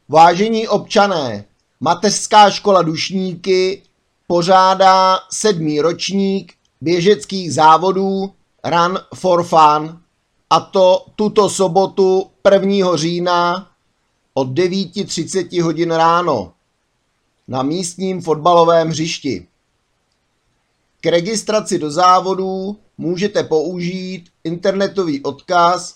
Vážení občané, Mateřská škola Dušníky pořádá 7. ročník běžeckých závodů Run for Fun, a to tuto sobotu 1. října od 9:30 hodin ráno na místním fotbalovém hřišti. K registraci do závodů můžete použít internetový odkaz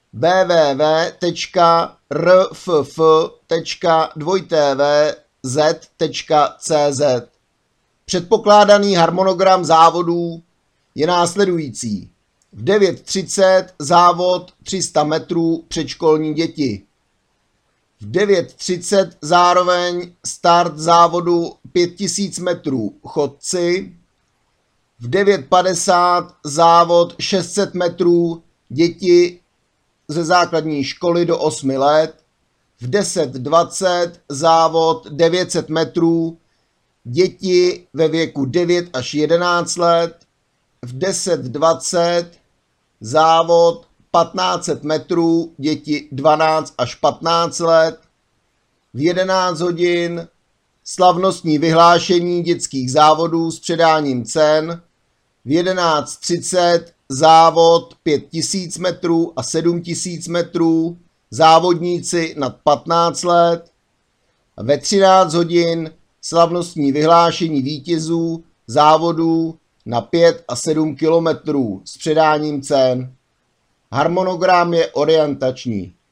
www.rff.2tvz.cz. Předpokládaný harmonogram závodů je následující. V 9:30 závod 300 metrů předškolní děti. V 9:30 zároveň start závodu 5000 metrů chodci. V 9:50 závod 600 metrů děti ze základní školy do 8 let. V 10:20 závod 900 metrů děti ve věku 9 až 11 let. V 10:20 závod 1500 metrů děti 12 až 15 let. V 11 hodin slavnostní vyhlášení dětských závodů s předáním cen. V 11:30 závod 5000 metrů a 7000 metrů závodníci nad 15 let. Ve 13 hodin slavnostní vyhlášení vítězů závodů na 5 a 7 kilometrů s předáním cen. Harmonogram je orientační.